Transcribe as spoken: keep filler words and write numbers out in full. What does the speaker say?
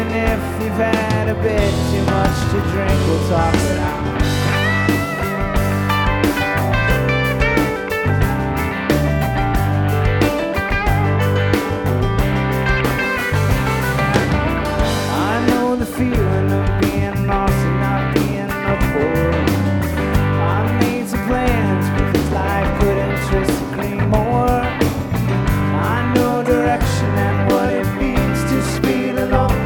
And if you've had a bit too much to drink, we'll talk it out. I know the feeling